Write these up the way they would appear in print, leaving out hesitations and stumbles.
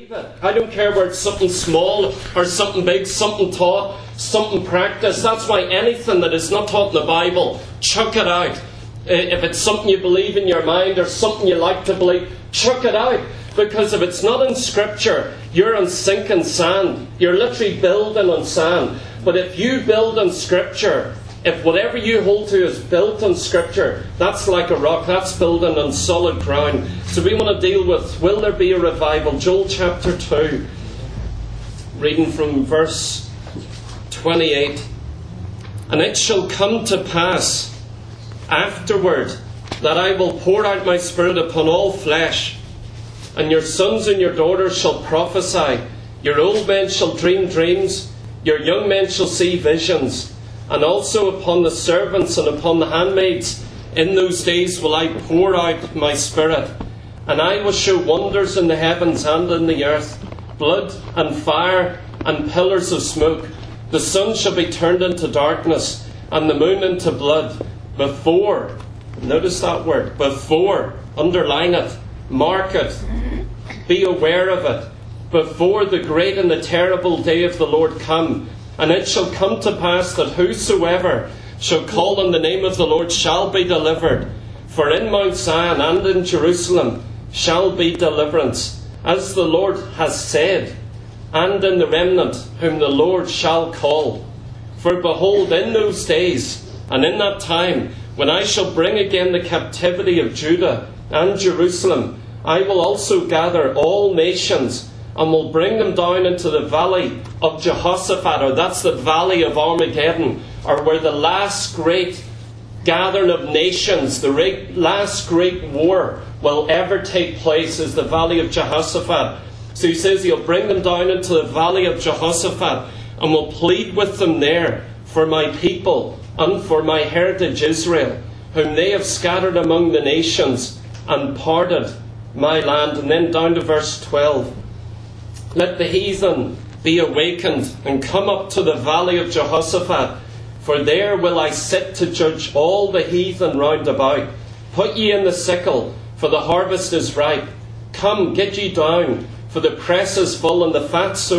believe it. I don't care whether it's something small or something big, something taught, something practiced. That's why anything that is not taught in the Bible, chuck it out. If it's something you believe in your mind or something you like to believe, chuck it out. Because if it's not in Scripture, you're on sinking sand. You're literally building on sand. But if you build on Scripture, if whatever you hold to is built on Scripture, that's like a rock. That's building on solid ground. So we want to deal with, will there be a revival? Joel chapter 2, reading from verse 28. And it shall come to pass afterward that I will pour out my Spirit upon all flesh, and your sons and your daughters shall prophesy, your old men shall dream dreams, your young men shall see visions, and also upon the servants and upon the handmaids in those days will I pour out my Spirit, and I will show wonders in the heavens and in the earth, blood and fire and pillars of smoke. The sun shall be turned into darkness and the moon into blood before, notice that word, before, underline it, mark it, be aware of it, before the great and the terrible day of the Lord come. And it shall come to pass that whosoever shall call on the name of the Lord shall be delivered. For in Mount Zion and in Jerusalem shall be deliverance, as the Lord has said, and in the remnant whom the Lord shall call. For behold, in those days and in that time, when I shall bring again the captivity of Judah and Jerusalem, I will also gather all nations, and will bring them down into the valley of Jehoshaphat, or that's the valley of Armageddon, or where the last great gathering of nations, the last great war will ever take place, is the valley of Jehoshaphat. So he says he'll bring them down into the valley of Jehoshaphat, and will plead with them there for my people and for my heritage Israel, whom they have scattered among the nations and parted my land. And then down to verse 12. Let the heathen be awakened and come up to the valley of Jehoshaphat, for there will I sit to judge all the heathen round about. Put ye in the sickle, for the harvest is ripe. Come, get ye down, for the press is full, and the fats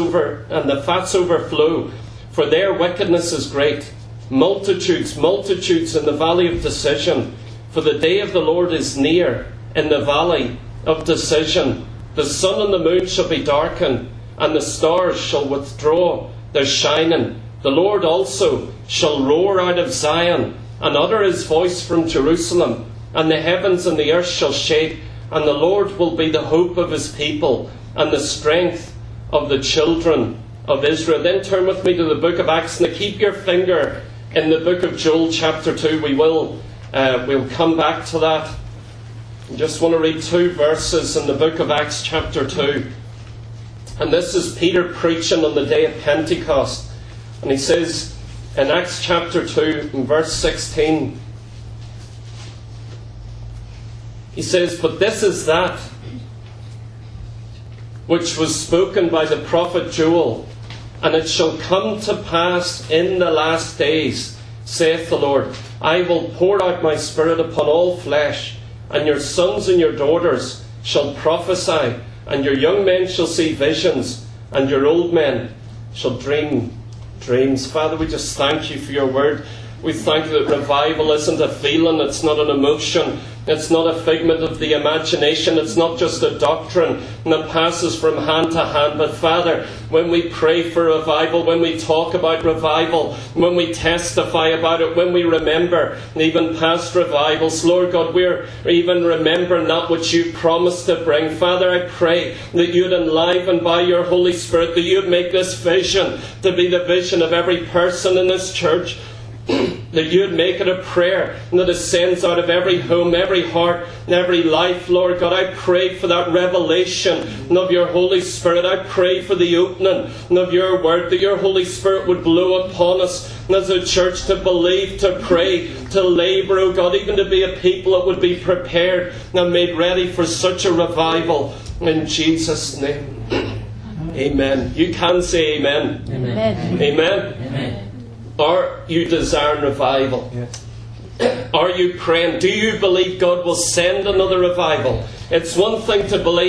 overflow, for their wickedness is great. Multitudes, multitudes in the valley of decision, for the day of the Lord is near in the valley of decision. The sun and the moon shall be darkened, and the stars shall withdraw their shining. The Lord also shall roar out of Zion, and utter his voice from Jerusalem, and the heavens and the earth shall shake, and the Lord will be the hope of his people, and the strength of the children of Israel. Then turn with me to the book of Acts, and keep your finger in the book of Joel chapter 2. We'll come back to that. I just want to read 2 verses in the book of Acts chapter 2. And this is Peter preaching on the day of Pentecost. And he says in Acts chapter 2 in verse 16, he says, But this is that which was spoken by the prophet Joel, and it shall come to pass in the last days, saith the Lord, I will pour out my Spirit upon all flesh, and your sons and your daughters shall prophesy, and your young men shall see visions, and your old men shall dream dreams. Father, we just thank you for your word. We thank you that revival isn't a feeling, it's not an emotion, it's not a figment of the imagination, it's not just a doctrine that passes from hand to hand. But Father, when we pray for revival, when we talk about revival, when we testify about it, when we remember even past revivals, Lord God, we're even remembering that which you promised to bring. Father, I pray that you'd enliven by your Holy Spirit, that you'd make this vision to be the vision of every person in this church, that you would make it a prayer that ascends out of every home, every heart, and every life. Lord God, I pray for that revelation of your Holy Spirit. I pray for the opening of your word, that your Holy Spirit would blow upon us as a church to believe, to pray, to labour, oh God, even to be a people that would be prepared and made ready for such a revival. In Jesus' name. Amen. You can say amen. Amen. Amen. Amen. Are you desiring revival? Yes. Are you praying? Do you believe God will send another revival? It's one thing to believe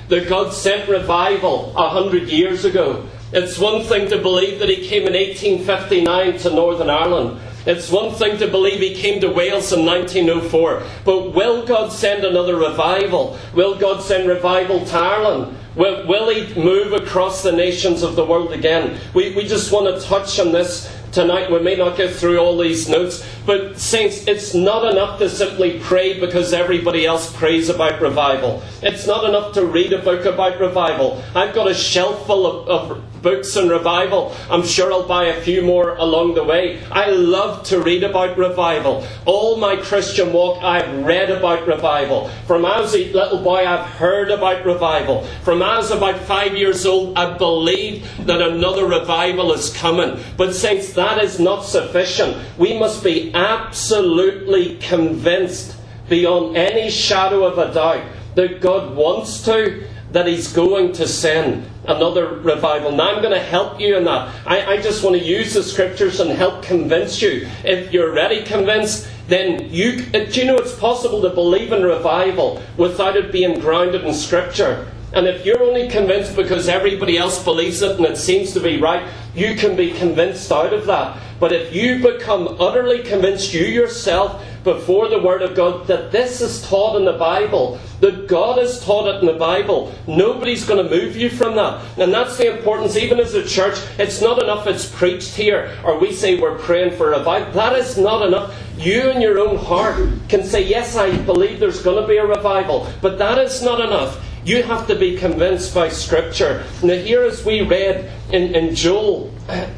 that God sent revival 100 years ago. It's one thing to believe that He came in 1859 to Northern Ireland. It's one thing to believe He came to Wales in 1904. But will God send another revival? Will God send revival to Ireland? Will He move across the nations of the world again? We just want to touch on this tonight. We may not get through all these notes, but saints, it's not enough to simply pray because everybody else prays about revival. It's not enough to read a book about revival. I've got a shelf full of books on revival. I'm sure I'll buy a few more along the way. I love to read about revival. All my Christian walk, I've read about revival. From I was a little boy, I've heard about revival. From I was about 5 years old, I believed that another revival is coming. But saints, that is not sufficient. We must be absolutely convinced, beyond any shadow of a doubt, that God wants to, that He's going to send another revival. Now I'm going to help you in that. I just want to use the Scriptures and help convince you. If you're already convinced, then do you know it's possible to believe in revival without it being grounded in Scripture? And if you're only convinced because everybody else believes it and it seems to be right, you can be convinced out of that. But if you become utterly convinced, you yourself, before the Word of God, that this is taught in the Bible, that God has taught it in the Bible, nobody's going to move you from that. And that's the importance, even as a church. It's not enough it's preached here, or we say we're praying for a revival. That is not enough. You in your own heart can say, yes, I believe there's going to be a revival. But that is not enough. You have to be convinced by Scripture. Now here, as we read in Joel,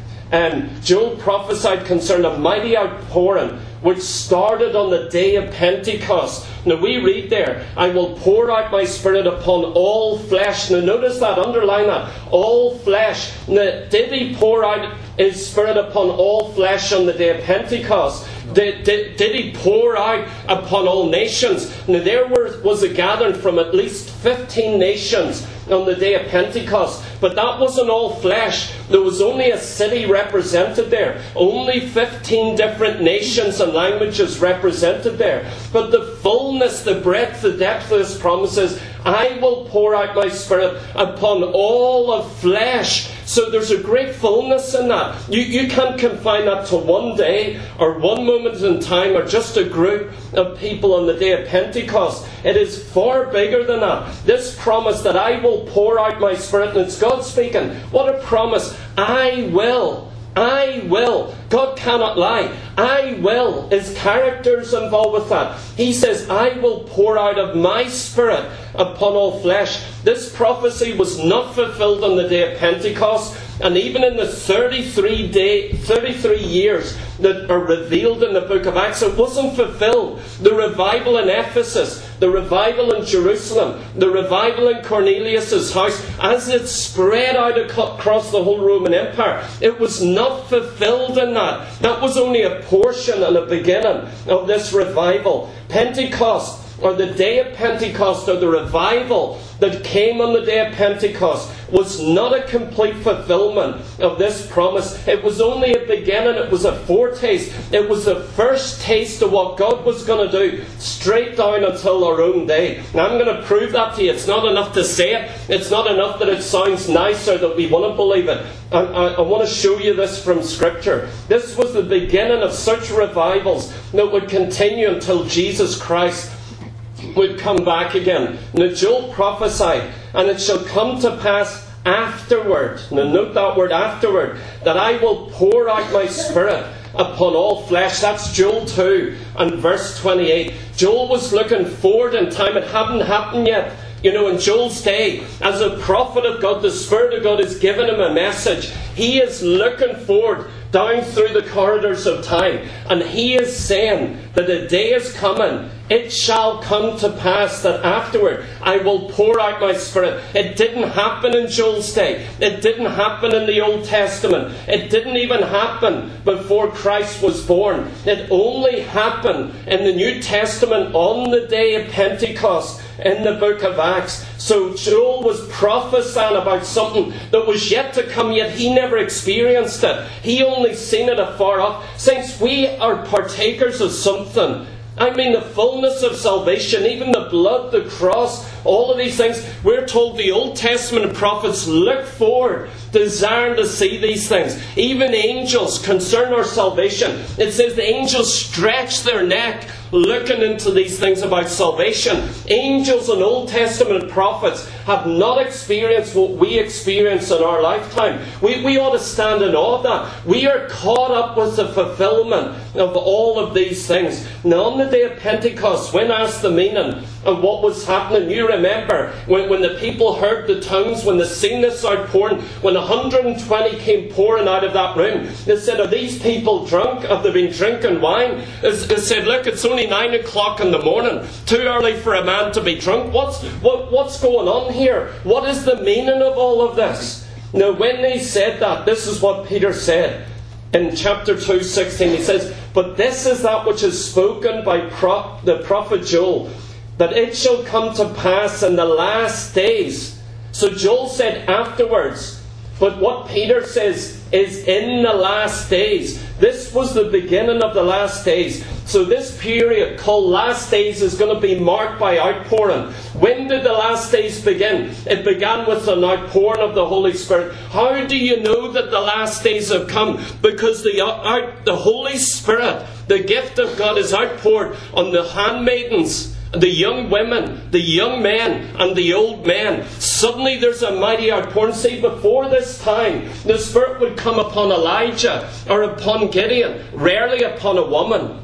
Joel prophesied concerning a mighty outpouring which started on the day of Pentecost. Now we read there, I will pour out my Spirit upon all flesh. Now notice that, underline that, all flesh. Now, did He pour out His Spirit upon all flesh on the day of Pentecost? Did He pour out upon all nations? Now there was a gathering from at least 15 nations on the day of Pentecost. But that wasn't all flesh. There was only a city represented there. Only 15 different nations and languages represented there. But the fullness, the breadth, the depth of this promise is, I will pour out my Spirit upon all of flesh. So there's a great fullness in that. You can't confine that to one day or one moment in time or just a group of people on the day of Pentecost. It is far bigger than that. This promise that I will pour out my Spirit, and it's God speaking. What a promise. I will. I will. God cannot lie. I will. His character's involved with that. He says, I will pour out of my Spirit upon all flesh. This prophecy was not fulfilled on the day of Pentecost. And even in the 33 years that are revealed in the book of Acts, it wasn't fulfilled. The revival in Ephesus, the revival in Jerusalem, the revival in Cornelius' house, as it spread out across the whole Roman Empire, it was not fulfilled in that. That was only a portion and a beginning of this revival. Pentecost, or the day of Pentecost, or the revival that came on the day of Pentecost, was not a complete fulfillment of this promise. It was only a beginning. It was a foretaste. It was the first taste of what God was going to do straight down until our own day. Now I'm going to prove that to you. It's not enough to say it. It's not enough that it sounds nice or that we want to believe it. I want to show you this from Scripture. This was the beginning of such revivals that would continue until Jesus Christ would come back again. Now Joel prophesied, and it shall come to pass afterward, now note that word afterward, that I will pour out my Spirit upon all flesh. That's Joel 2 and verse 28. Joel was looking forward in time. It hadn't happened yet. You know, in Joel's day, as a prophet of God, the Spirit of God has given him a message. He is looking forward down through the corridors of time. And he is saying that a day is coming. It shall come to pass that afterward I will pour out my Spirit. It didn't happen in Joel's day. It didn't happen in the Old Testament. It didn't even happen before Christ was born. It only happened in the New Testament on the day of Pentecost in the book of Acts. So Joel was prophesying about something that was yet to come, yet he never experienced it. He only seen it afar off. Saints, we are partakers of something. I mean, the fullness of salvation, even the the blood, the cross, all of these things. We're told the Old Testament prophets look forward, desiring to see these things. Even angels concern our salvation. It says the angels stretch their neck looking into these things about salvation. Angels and Old Testament prophets have not experienced what we experience in our lifetime. We ought to stand in awe of that. We are caught up with the fulfillment of all of these things. Now on the day of Pentecost, when asked the meaning of what was happening, you remember when the people heard the tongues, when the seeness outpouring, when 120 came pouring out of that room, they said, are these people drunk? Have they been drinking wine? They said, look, it's only 9 o'clock in the morning. Too early for a man to be drunk. What's going on here? What is the meaning of all of this? Now when they said that, this is what Peter said. In chapter 2:16, he says, but this is that which is spoken by the prophet Joel, that it shall come to pass in the last days. So Joel said afterwards, but what Peter says is in the last days. This was the beginning of the last days. So this period called last days is going to be marked by outpouring. When did the last days begin? It began with an outpouring of the Holy Spirit. How do you know that the last days have come? Because the Holy Spirit, the gift of God, is outpoured on the handmaidens, the young women, the young men, and the old men. Suddenly there's a mighty outpouring. See, before this time, the Spirit would come upon Elijah or upon Gideon, rarely upon a woman.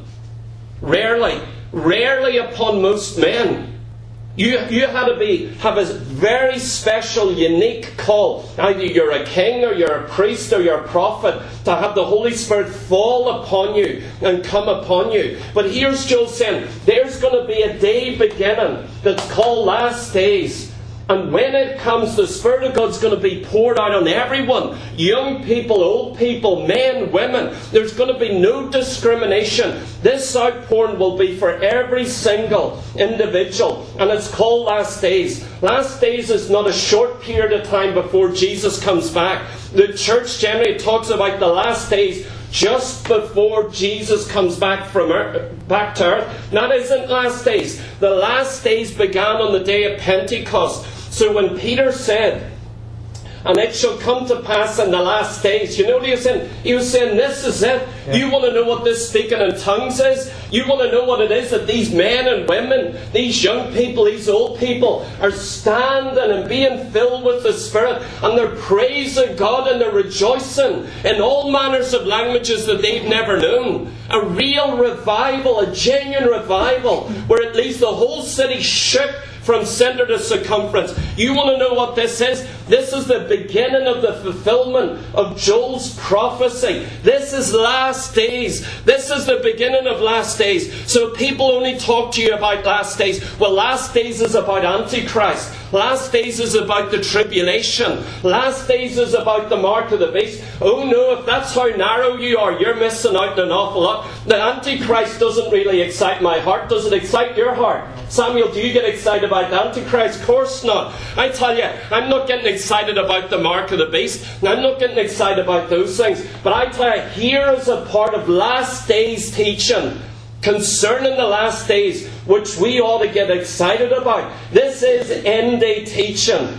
Rarely upon most men. You had to have a very special, unique call. Either you're a king or you're a priest or you're a prophet, to have the Holy Spirit fall upon you and come upon you. But here's Joel saying, there's going to be a day beginning that's called last days. And when it comes, the Spirit of God's going to be poured out on everyone. Young people, old people, men, women. There's going to be no discrimination. This outpouring will be for every single individual. And it's called last days. Last days is not a short period of time before Jesus comes back. The church generally talks about the last days just before Jesus comes back back to earth. That isn't last days. The last days began on the day of Pentecost. So when Peter said, and it shall come to pass in the last days, you know what he was saying? He was saying, this is it. Yeah. You want to know what this speaking in tongues is? You want to know what it is that these men and women, these young people, these old people are standing and being filled with the Spirit, and they're praising God and they're rejoicing in all manners of languages that they've never known. A real revival, a genuine revival, where at least the whole city shook from centre to circumference. You want to know what this is? This is the beginning of the fulfillment of Joel's prophecy. This is last days. This is the beginning of last days. So people only talk to you about last days. Well, last days is about Antichrist. Last days is about the tribulation. Last days is about the mark of the beast. Oh no, if that's how narrow you are, you're missing out on an awful lot. The Antichrist doesn't really excite my heart. Does it excite your heart? Samuel, do you get excited about the Antichrist? Of course not. I tell you, I'm not getting excited about the mark of the beast. I'm not getting excited about those things. But I tell you, here is a part of last days teaching concerning the last days, which we ought to get excited about. This is end day teaching.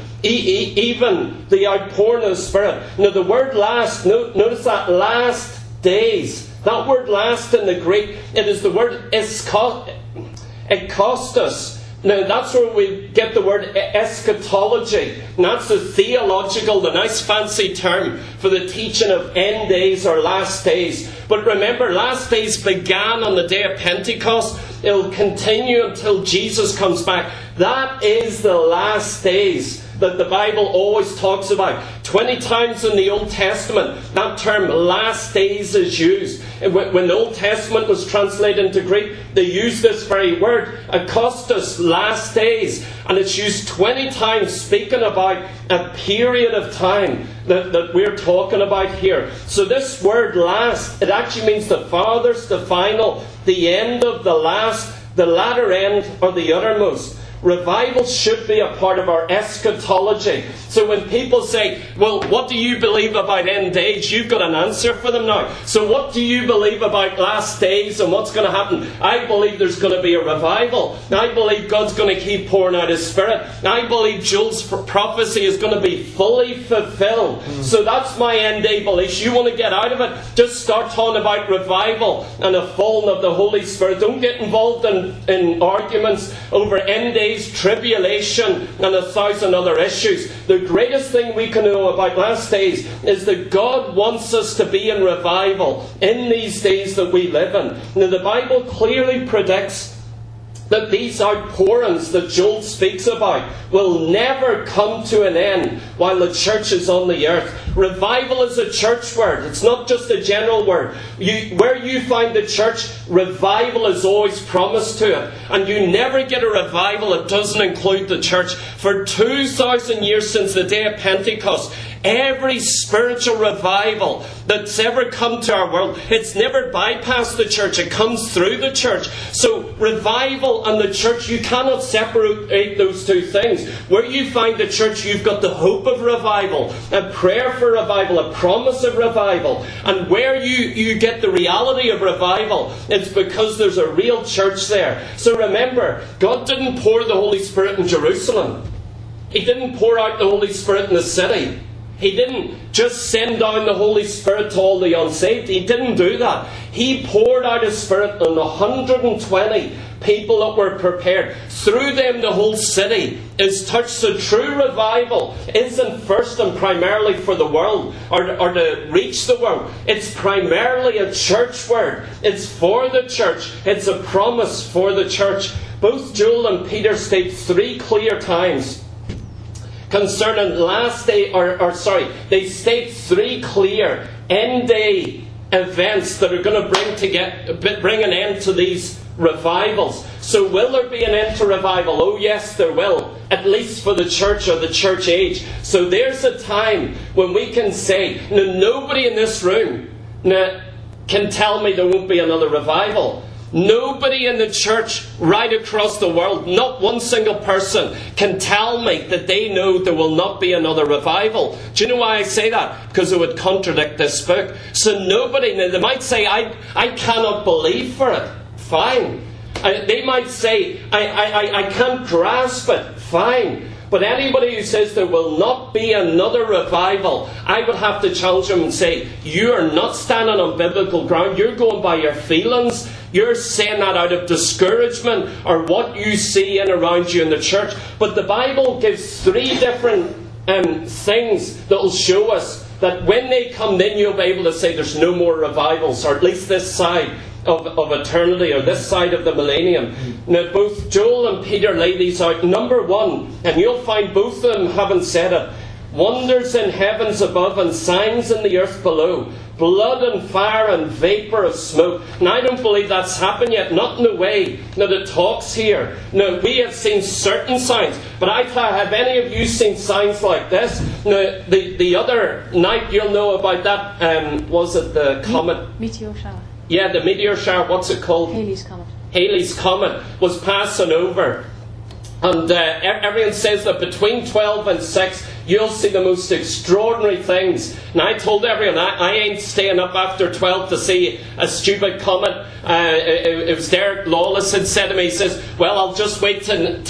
Even the outpouring of the Spirit. Now the word last, notice that, last days. That word last in the Greek, it is the word ekostos. Now that's where we get the word eschatology. And that's the theological, the nice fancy term for the teaching of end days or last days. But remember, last days began on the day of Pentecost. It'll continue until Jesus comes back. That is the last days that the Bible always talks about. 20 times in the Old Testament, that term last days is used. When the Old Testament was translated into Greek, they used this very word, akostos, last days. And it's used 20 times speaking about a period of time that we're talking about here. So this word last, it actually means the farthest, the final, the end of the last, the latter end, or the uttermost. Revival should be a part of our eschatology. So when people say, well, what do you believe about end days? You've got an answer for them now. So what do you believe about last days and what's going to happen? I believe there's going to be a revival. I believe God's going to keep pouring out His Spirit. I believe Joel's prophecy is going to be fully fulfilled. So that's my end day belief. You want to get out of it? Just start talking about revival and a falling of the Holy Spirit. Don't get involved in arguments over end days, tribulation, and 1,000 other issues. The greatest thing we can know about last days is that God wants us to be in revival in these days that we live in. Now, the Bible clearly predicts that these outpourings that Joel speaks about will never come to an end while the church is on the earth. Revival is a church word. It's not just a general word. Where you find the church, revival is always promised to it. And you never get a revival that doesn't include the church. For 2,000 years since the day of Pentecost, every spiritual revival that's ever come to our world, it's never bypassed the church. It comes through the church. So revival and the church, you cannot separate those two things. Where you find the church, you've got the hope of revival, a prayer for revival, a promise of revival. And where you get the reality of revival, it's because there's a real church there. So remember, God didn't pour the Holy Spirit in Jerusalem. He didn't pour out the Holy Spirit in the city. He didn't just send down the Holy Spirit to all the unsaved. He didn't do that. He poured out His Spirit on 120 people that were prepared. Through them the whole city is touched. So true revival isn't first and primarily for the world or to reach the world. It's primarily a church word. It's for the church. It's a promise for the church. Both Joel and Peter state 3 clear times concerning last day, they state 3 clear end day events that are going to bring an end to these revivals. So will there be an end to revival? Oh yes, there will. At least for the church or the church age. So there's a time when we can say, nobody in this room can tell me there won't be another revival. Nobody in the church right across the world, not one single person, can tell me that they know there will not be another revival. Do you know why I say that? Because it would contradict this book. So nobody, now they might say, I cannot believe for it. Fine. They might say, I can't grasp it. Fine. But anybody who says there will not be another revival, I would have to challenge them and say, you are not standing on biblical ground. You're going by your feelings. You're saying that out of discouragement or what you see in around you in the church. But the Bible gives 3 different things that will show us that when they come, then you'll be able to say there's no more revivals, or at least this side of eternity, or this side of the millennium. Now both Joel and Peter lay these out. Number 1, and you'll find both of them haven't said it, wonders in heavens above and signs in the earth below, blood and fire and vapour of smoke. Now I don't believe that's happened yet, not in the way that it talks here. Now we have seen certain signs, but I thought, have any of you seen signs like this? Now the other night, you'll know about that, was it the comet? Meteor shower. Yeah, the meteor shower, what's it called? Halley's Comet. Halley's Comet was passing over. And everyone says that between 12 and 6, you'll see the most extraordinary things. And I told everyone, I ain't staying up after 12 to see a stupid comet. It was Derek Lawless had said to me, he says, well, I'll just wait to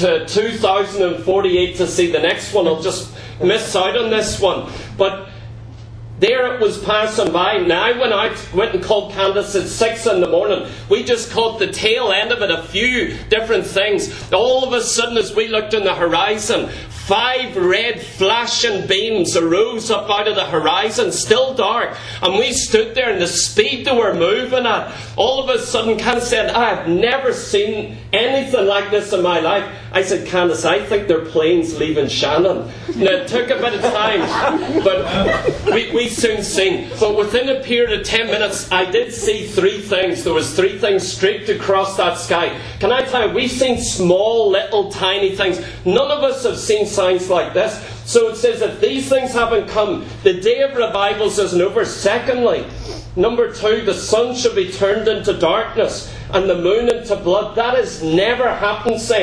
2048 to see the next one. I'll just miss out on this one. But there it was passing by. Now I went and called Candace at 6 in the morning. We just caught the tail end of it, a few different things. All of a sudden, as we looked on the horizon, 5 red flashing beams arose up out of the horizon, still dark. And we stood there, and the speed they were moving at, all of a sudden Candace said, I have never seen anything like this in my life. I said, Candace, I think they're planes leaving Shannon. Now, it took a bit of time, but we soon seen. But within a period of 10 minutes, I did see 3 things. There was 3 things streaked across that sky. Can I tell you, we've seen small, little, tiny things. None of us have seen signs like this. So it says, if these things haven't come, the day of revivals isn't over. Secondly, number 2, the sun shall be turned into darkness and the moon into blood. That has never happened, saints.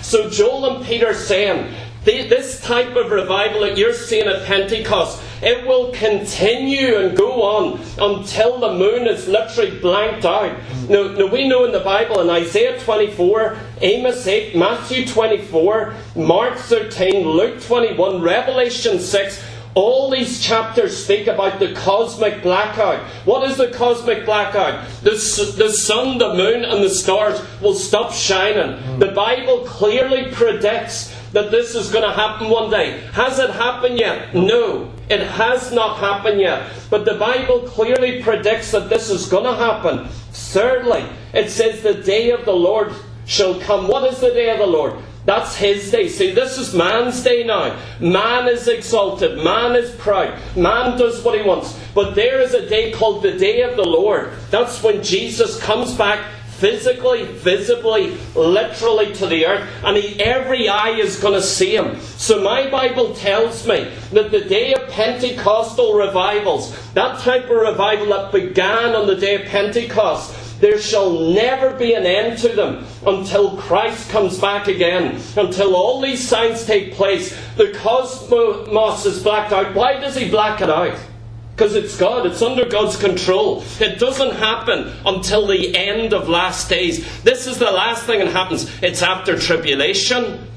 So Joel and Peter are saying, this type of revival that you're seeing at Pentecost, it will continue and go on until the moon is literally blanked out. Now we know in the Bible, in Isaiah 24, Amos 8, Matthew 24, Mark 13, Luke 21, Revelation 6, all these chapters speak about the cosmic blackout. What is the cosmic blackout? The sun, the moon and the stars will stop shining. The Bible clearly predicts that this is going to happen one day. Has it happened yet? No, it has not happened yet. But the Bible clearly predicts that this is going to happen. Thirdly, it says the day of the Lord shall come. What is the day of the Lord? That's His day. See, this is man's day now. Man is exalted. Man is proud. Man does what he wants. But there is a day called the day of the Lord. That's when Jesus comes back physically, visibly, literally to the earth, and every eye is going to see Him. So my Bible tells me that the day of Pentecostal revivals, that type of revival that began on the day of Pentecost, there shall never be an end to them until Christ comes back again, until all these signs take place. The cosmos is blacked out. Why does He black it out? Because it's God. It's under God's control. It doesn't happen until the end of last days. This is the last thing that happens. It's after tribulation.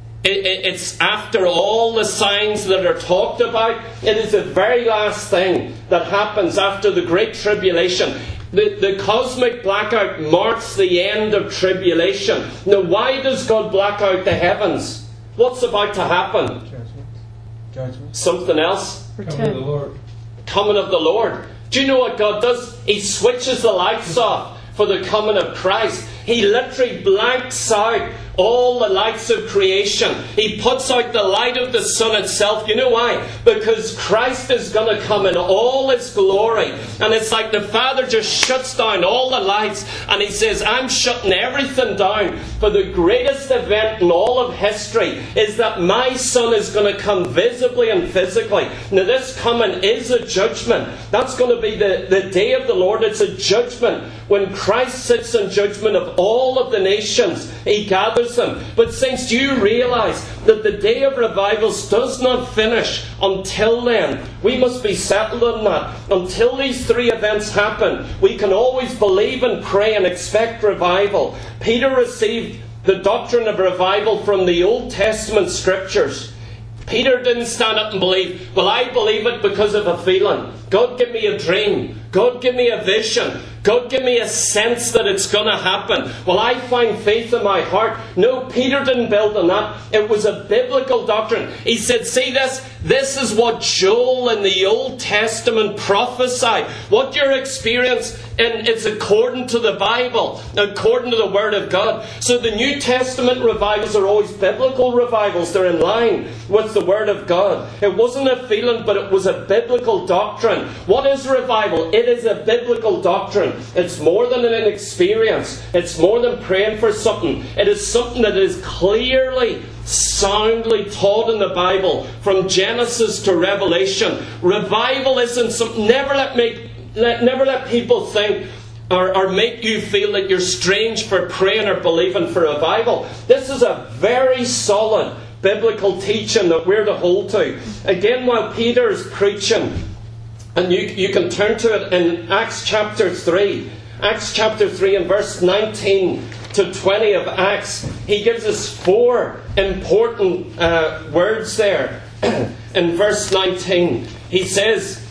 It's after all the signs that are talked about. It is the very last thing that happens after the Great Tribulation. The cosmic blackout marks the end of tribulation. Now, why does God black out the heavens? What's about to happen? Judgment. Something else? Coming of the Lord. Coming of the Lord. Do you know what God does? He switches the lights off for the coming of Christ. He literally blanks out all the lights of creation. He puts out the light of the sun itself. You know why? Because Christ is going to come in all His glory. And it's like the Father just shuts down all the lights and He says, I'm shutting everything down. For the greatest event in all of history is that my Son is going to come visibly and physically. Now this coming is a judgment. That's going to be the day of the Lord. It's a judgment. When Christ sits in judgment of all of the nations, He gathers them. But saints, do you realise that the day of revivals does not finish until then? We must be settled on that. Until these three events happen, we can always believe and pray and expect revival. Peter received the doctrine of revival from the Old Testament Scriptures. Peter didn't stand up and believe, well, I believe it because of a feeling. God give me a dream. God give me a vision. God give me a sense that it's going to happen. Well, I find faith in my heart. No, Peter didn't build on that. It was a biblical doctrine. He said, see this? This is what Joel in the Old Testament prophesied. What you're experiencing is according to the Bible, according to the Word of God. So the New Testament revivals are always biblical revivals. They're in line with the Word of God. It wasn't a feeling, but it was a biblical doctrine. What is revival? It is a biblical doctrine. It's more than an experience. It's more than praying for something. It is something that is clearly, soundly taught in the Bible from Genesis to Revelation. Revival isn't something. Never let people think or make you feel that you're strange for praying or believing for revival. This is a very solid biblical teaching that we're to hold to. Again, while Peter is preaching, and you can turn to it in Acts chapter 3. Acts chapter 3 and verse 19 to 20 of Acts. He gives us four important words there. In verse 19, he says,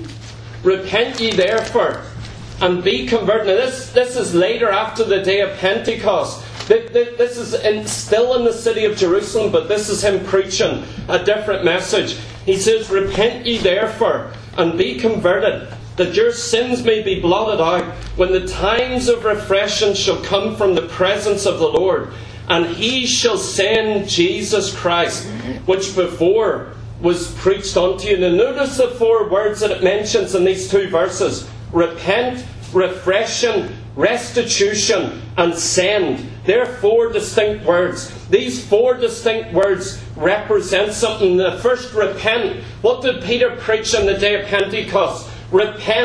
repent ye therefore, and be converted. Now this is later after the day of Pentecost. This is still in the city of Jerusalem, but this is him preaching a different message. He says, repent ye therefore, and be converted, that your sins may be blotted out, when the times of refreshing shall come from the presence of the Lord. And He shall send Jesus Christ, which before was preached unto you. Now notice the four words that it mentions in these two verses. Repent, refreshing, restitution, and send. They're four distinct words. These four distinct words represent something. The first, repent. What did Peter preach on the day of Pentecost? Repent.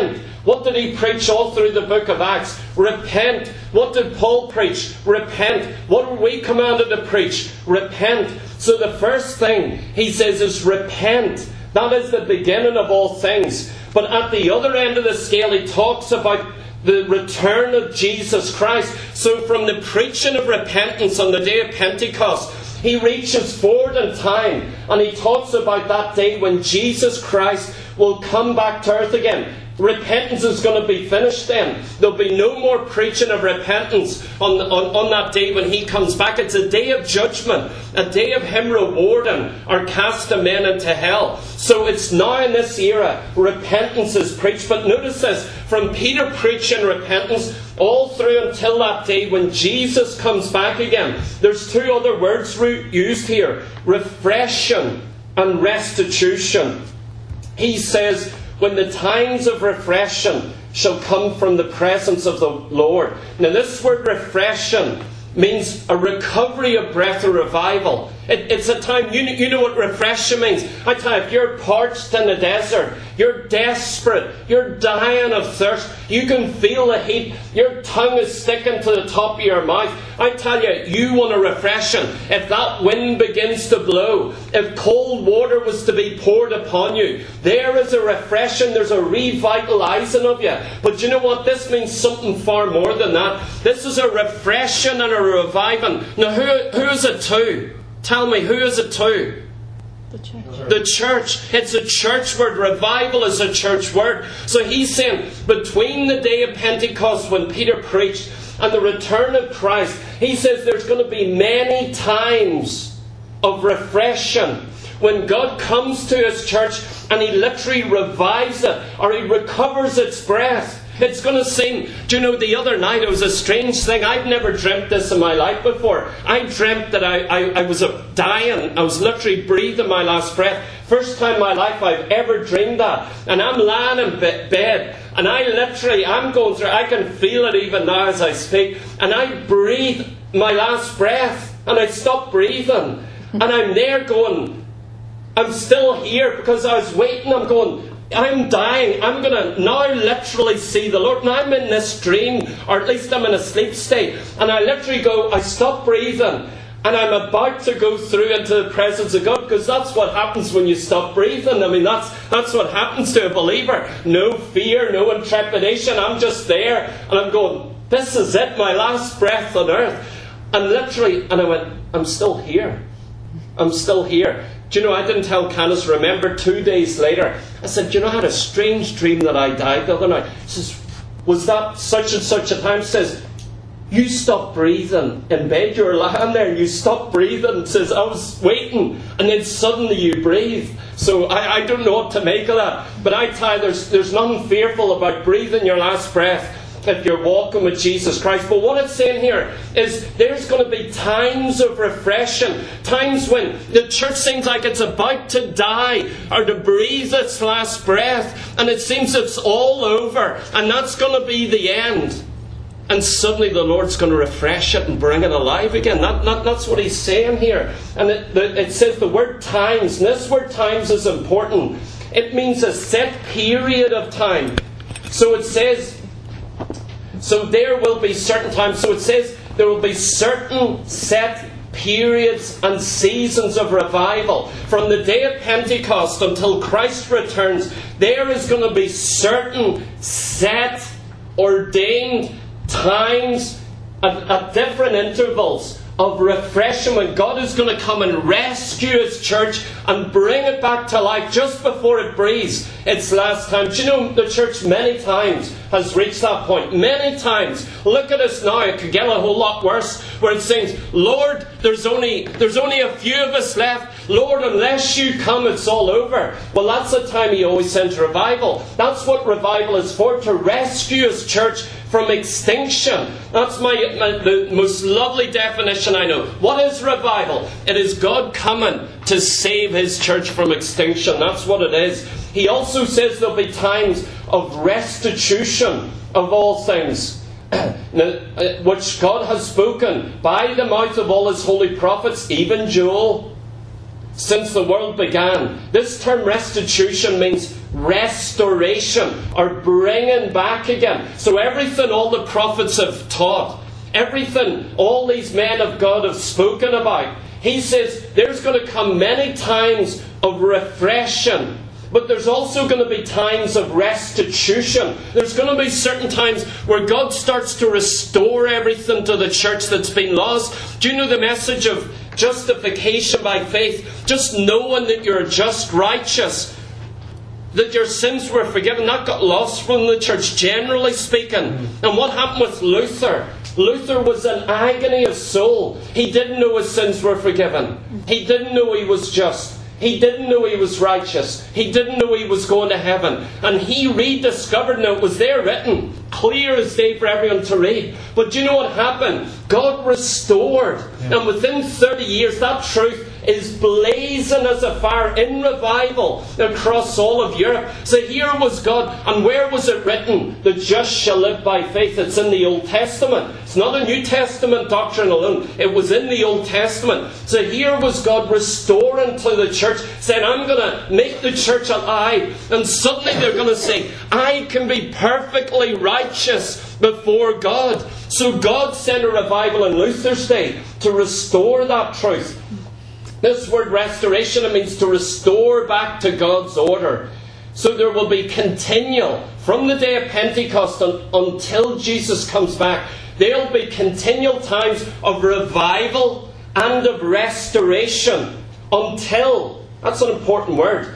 What did he preach all through the book of Acts? Repent. What did Paul preach? Repent. What are we commanded to preach? Repent. So the first thing he says is repent. That is the beginning of all things. But at the other end of the scale, he talks about the return of Jesus Christ. So from the preaching of repentance on the day of Pentecost, he reaches forward in time and he talks about that day when Jesus Christ will come back to earth again. Repentance is going to be finished then. There'll be no more preaching of repentance on that day when he comes back. It's a day of judgment, a day of him rewarding or casting men into hell. So it's now in this era, repentance is preached. But notice this, from Peter preaching repentance all through until that day when Jesus comes back again, there's two other words used here, refreshing and restitution. He says, when the times of refreshing shall come from the presence of the Lord. Now this word refreshing means a recovery of breath or revival. It's a time, you know what refreshing means. I tell you, if you're parched in the desert, you're desperate, you're dying of thirst, you can feel the heat, your tongue is sticking to the top of your mouth. I tell you, you want a refreshing. If that wind begins to blow, if cold water was to be poured upon you, there is a refreshing, there's a revitalizing of you. But you know what? This means something far more than that. This is a refreshing and a reviving. Now who is it to? Tell me, who is it to? The church. The church. It's a church word. Revival is a church word. So he's saying, between the day of Pentecost when Peter preached and the return of Christ, he says there's going to be many times of refreshing. When God comes to his church and he literally revives it, or he recovers its breath. It's going to seem, do you know, the other night it was a strange thing. I've never dreamt this in my life before. I dreamt that I was dying. I was literally breathing my last breath. First time in my life I've ever dreamed that. And I'm lying in bed. And I'm going through, I can feel it even now as I speak. And I breathe my last breath. And I stop breathing. And I'm there going, I'm still here because I was waiting. I'm going, I'm dying. I'm going to now literally see the Lord. And I'm in this dream, or at least I'm in a sleep state. And I literally go, I stop breathing. And I'm about to go through into the presence of God, because that's what happens when you stop breathing. I mean, that's what happens to a believer. No fear, no intrepidation. I'm just there. And I'm going, this is it, my last breath on earth. And literally, and I went, I'm still here. I'm still here. Do you know, I didn't tell Candice, remember 2 days later, I said, do you know, I had a strange dream that I died the other night. She says, was that such and such a time? She says, you stopped breathing in bed. You were lying there and you stopped breathing. She says, I was waiting and then suddenly you breathed. So I don't know what to make of that. But I tell you, there's nothing fearful about breathing your last breath if you're walking with Jesus Christ. But what it's saying here is there's going to be times of refreshing, times when the church seems like it's about to die or to breathe its last breath, and it seems it's all over, and that's going to be the end. And suddenly the Lord's going to refresh it and bring it alive again. That's what he's saying here. And it says the word times, and this word times is important. It means a set period of time. So it says, so there will be certain times. So it says there will be certain set periods and seasons of revival. From the day of Pentecost until Christ returns, there is going to be certain set, ordained times at different intervals of refreshing when God is going to come and rescue His church and bring it back to life just before it breathes its last time. Do you know the church many times has reached that point? Many times. Look at us now. It could get a whole lot worse, where it sings, Lord, there's only a few of us left. Lord, unless you come, it's all over. Well, that's the time He always sends revival. That's what revival is for, to rescue His church from extinction. That's the most lovely definition I know. What is revival? It is God coming to save His church from extinction. That's what it is. He also says there'll be times of restitution of all things, which God has spoken by the mouth of all His holy prophets, even Joel. since the world began. This term restitution means restoration, or bringing back again. So everything all the prophets have taught, everything all these men of God have spoken about, he says there's going to come many times of refreshing, but there's also going to be times of restitution. There's going to be certain times where God starts to restore everything to the church that's been lost. Do you know the message of justification by faith? Just knowing that you're just righteous, that your sins were forgiven, that got lost from the church, generally speaking. And what happened with Luther? Luther was in agony of soul. He didn't know his sins were forgiven. He didn't know he was just. He didn't know he was righteous. He didn't know he was going to heaven. And he rediscovered, and it was there written, clear as day for everyone to read. But do you know what happened? God restored. And within 30 years, that truth is blazing as a fire in revival across all of Europe. So here was God. And where was it written? The just shall live by faith. It's in the Old Testament. It's not a New Testament doctrine alone. It was in the Old Testament. So here was God restoring to the church, saying, I'm going to make the church alive. And suddenly they're going to say, I can be perfectly righteous before God. So God sent a revival in Luther's day to restore that truth. This word restoration, it means to restore back to God's order. So there will be continual, from the day of Pentecost until Jesus comes back, there will be continual times of revival and of restoration. Until, that's an important word,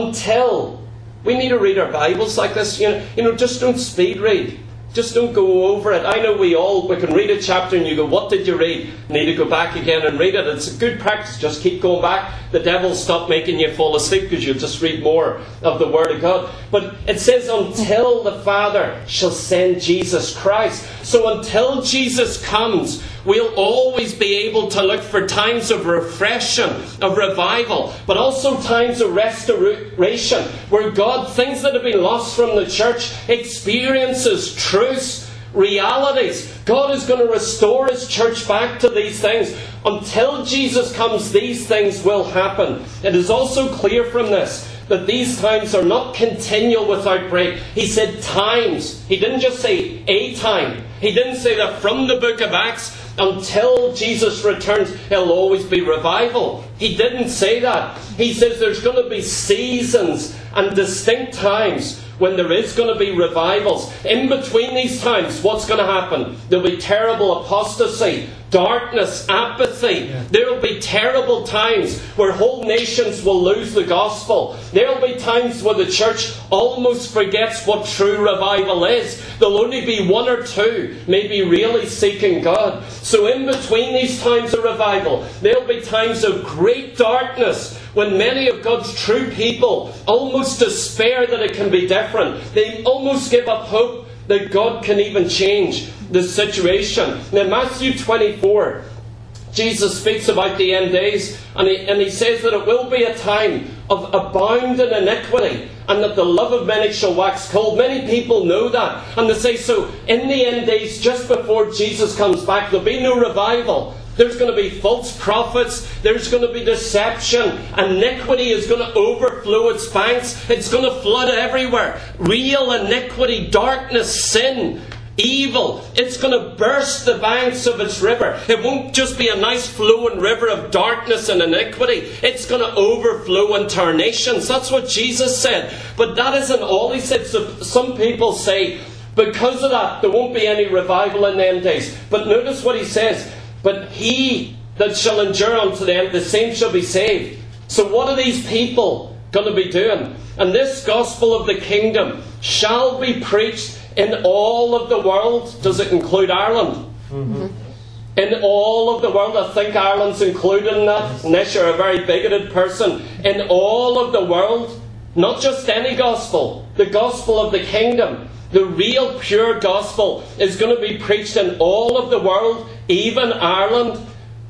until. We need to read our Bibles like this. You know, just don't speed read. Just don't go over it. I know we can read a chapter and you go, what did you read? Need to go back again and read it. It's a good practice. Just keep going back. The devil will stop making you fall asleep because you'll just read more of the Word of God. But it says, until the Father shall send Jesus Christ. So until Jesus comes, we'll always be able to look for times of refreshing, of revival, but also times of restoration, where God, things that have been lost from the church, experiences, truths, realities. God is going to restore His church back to these things. Until Jesus comes, these things will happen. It is also clear from this that these times are not continual without break. He said times. He didn't just say a time. He didn't say that from the book of Acts until Jesus returns, there'll always be revival. He didn't say that. He says there's going to be seasons and distinct times when there is going to be revivals. In between these times, what's going to happen? There'll be terrible apostasy, darkness, apathy. There will be terrible times where whole nations will lose the gospel. There will be times where the church almost forgets what true revival is. There'll only be one or two maybe really seeking God. So in between these times of revival, there'll be times of great darkness when many of God's true people almost despair that it can be different. They almost give up hope that God can even change the situation. Now, Matthew 24, Jesus speaks about the end days, and he says that it will be a time of abounding iniquity, and that the love of many shall wax cold. Many people know that, and they say, so in the end days, just before Jesus comes back, there'll be no revival. There's going to be false prophets. There's going to be deception. Iniquity is going to overflow its banks. It's going to flood everywhere. Real iniquity, darkness, sin, evil. It's going to burst the banks of its river. It won't just be a nice flowing river of darkness and iniquity. It's going to overflow into our nations. That's what Jesus said. But that isn't all He said. So some people say, because of that, there won't be any revival in the end days. But notice what He says. But he that shall endure unto the end, the same shall be saved. So what are these people going to be doing? And this gospel of the kingdom shall be preached in all of the world. Does it include Ireland? Mm-hmm. In all of the world. I think Ireland's included in that, unless you're a very bigoted person. In all of the world. Not just any gospel. The gospel of the kingdom. The real pure gospel is going to be preached in all of the world, even Ireland.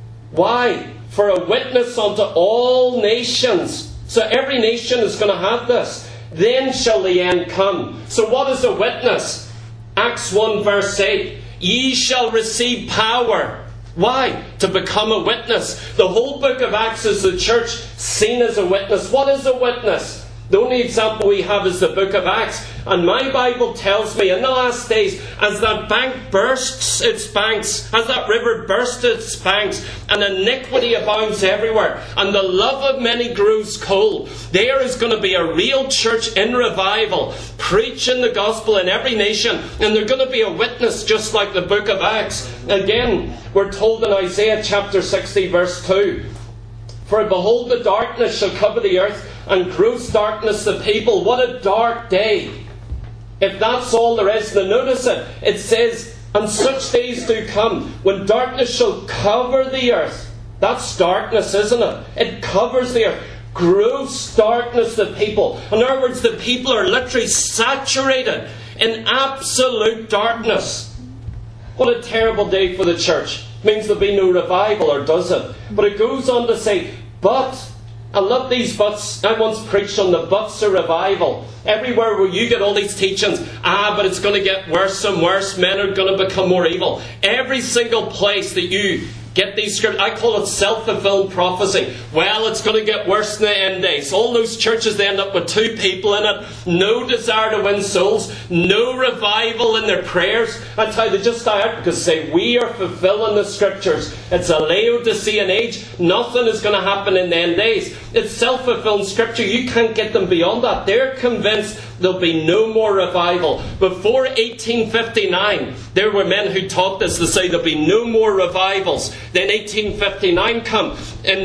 Why? For a witness unto all nations. So every nation is going to have this. Then shall the end come. So what is a witness? Acts 1 verse 8. Ye shall receive power Why? To become a witness. The whole book of Acts is the church seen as a witness. What is a witness? The only example we have is the book of Acts. And my Bible tells me in the last days, as that bank bursts its banks, as that river bursts its banks, and iniquity abounds everywhere, and the love of many grows cold, there is going to be a real church in revival, preaching the gospel in every nation, and they're going to be a witness just like the book of Acts. Again, we're told in Isaiah chapter 60 verse 2, "For behold, the darkness shall cover the earth, and gross darkness the people." What a dark day. If that's all there is, then notice it. It says, "And such days do come, when darkness shall cover the earth." That's darkness, isn't it? It covers the earth. Gross darkness the people. In other words, the people are literally saturated in absolute darkness. What a terrible day for the church. It means there'll be no revival, or does it? But it goes on to say, but... I love these buts. I once preached on the buts of revival. Everywhere where you get all these teachings, but it's going to get worse and worse. Men are going to become more evil. Every single place that you get these scriptures, I call it self-fulfilling prophecy. Well, it's going to get worse in the end days. All those churches, they end up with 2 people in it. No desire to win souls. No revival in their prayers. I tell you, they just die out because they say, we are fulfilling the scriptures. It's a Laodicean age. Nothing is going to happen in the end days. It's self-fulfilling scripture. You can't get them beyond that. They're convinced there'll be no more revival. Before 1859, there were men who taught this to say there'll be no more revivals. Then 1859 come. In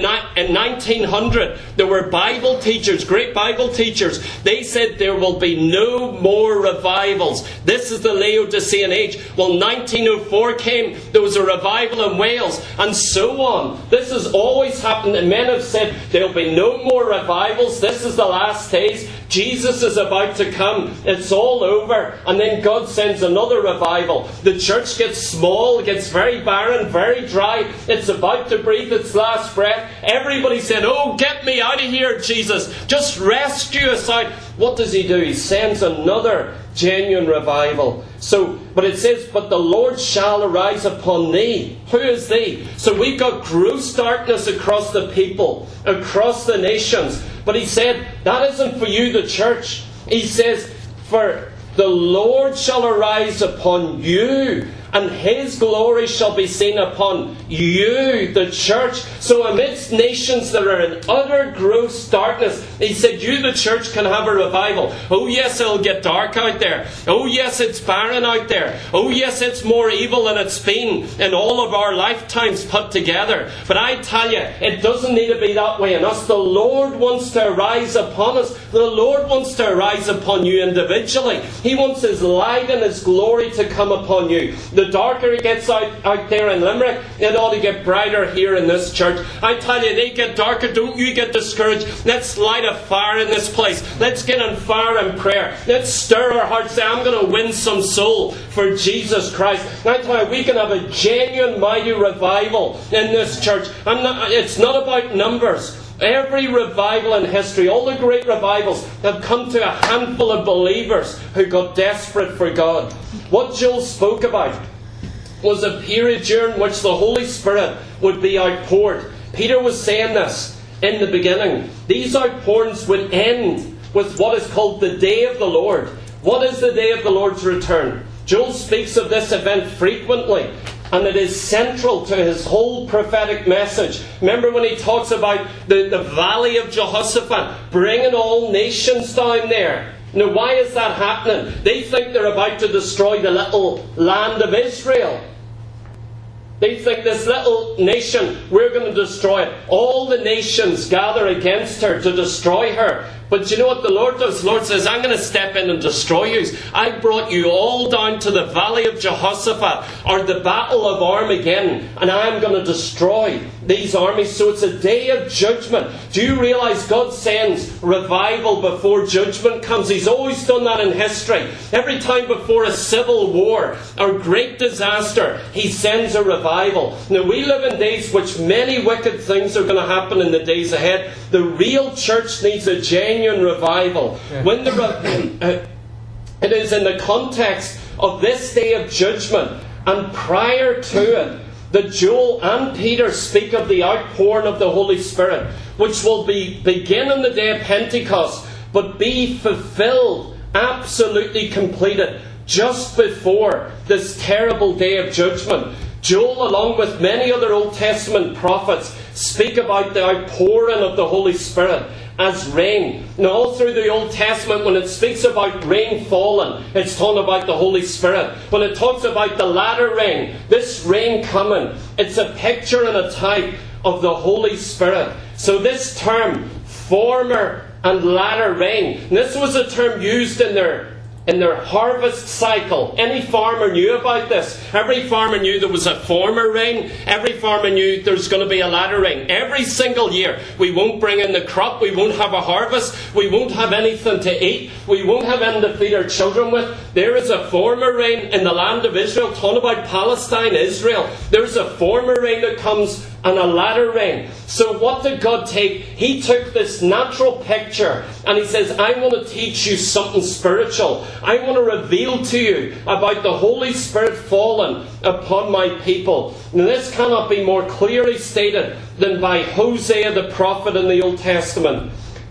1900, there were Bible teachers, great Bible teachers. They said there will be no more revivals. This is the Laodicean age. Well, 1904 came. There was a revival in Wales, and so on. This has always happened, and men have said there'll be no more revivals. This is the last days. Jesus is about to come. It's all over. And then God sends another revival. The church gets small, gets very barren, very dry. It's about to breathe its last breath. Everybody said, "Oh, get me out of here, Jesus. Just rescue us out." What does He do? He sends another genuine revival. But it says, "But the Lord shall arise upon thee." Who is thee? So we've got gross darkness across the people, across the nations. But He said, that isn't for you, the church. He says, "For the Lord shall arise upon you, and His glory shall be seen upon you," the church. So amidst nations that are in utter gross darkness, He said, you, the church, can have a revival. Oh yes, it'll get dark out there. Oh yes, it's barren out there. Oh yes, it's more evil than it's been in all of our lifetimes put together. But I tell you, it doesn't need to be that way in us. The Lord wants to arise upon us. The Lord wants to arise upon you individually. He wants His light and His glory to come upon you. The darker it gets out there in Limerick, it ought to get brighter here in this church. I tell you, they get darker. Don't you get discouraged. Let's light a fire in this place. Let's get on fire in prayer. Let's stir our hearts. Say, I'm going to win some soul for Jesus Christ. I tell you, we can have a genuine, mighty revival in this church. It's not about numbers. Every revival in history, all the great revivals, have come to a handful of believers who got desperate for God. What Joel spoke about was a period during which the Holy Spirit would be outpoured. Peter was saying this in the beginning. These outpourings would end with what is called the day of the Lord. What is the day of the Lord's return? Joel speaks of this event frequently, and it is central to his whole prophetic message. Remember when he talks about the valley of Jehoshaphat, bringing all nations down there. Now, why is that happening? They think they're about to destroy the little land of Israel. They think this little nation, we're going to destroy it. All the nations gather against her to destroy her. But you know what the Lord does? The Lord says, I'm going to step in and destroy you. I brought you all down to the valley of Jehoshaphat, or the battle of Armageddon, and I am going to destroy these armies. So it's a day of judgment. Do you realise God sends revival before judgment comes? He's always done that in history. Every time before a civil war or great disaster, He sends a revival. Now we live in days which many wicked things are going to happen in the days ahead. The real church needs a genuine revival. When it is in the context of this day of judgment, and prior to it, that Joel and Peter speak of the outpouring of the Holy Spirit, which will begin on the day of Pentecost, but be fulfilled, absolutely completed, just before this terrible day of judgment. Joel, along with many other Old Testament prophets, speak about the outpouring of the Holy Spirit as rain. Now, all through the Old Testament, when it speaks about rain falling, it's talking about the Holy Spirit. When it talks about the latter rain, this rain coming, it's a picture and a type of the Holy Spirit. So this term, former and latter rain, and this was a term used in their harvest cycle. Any farmer knew about this. Every farmer knew there was a former rain. Every farmer knew there's going to be a latter rain. Every single year, we won't bring in the crop. We won't have a harvest. We won't have anything to eat. We won't have anything to feed our children with. There is a former rain in the land of Israel. Talking about Palestine, Israel. There's a former rain that comes and a latter rain. So what did God take? He took this natural picture and He says, I want to teach you something spiritual. I want to reveal to you about the Holy Spirit falling upon my people. Now this cannot be more clearly stated than by Hosea the prophet in the Old Testament.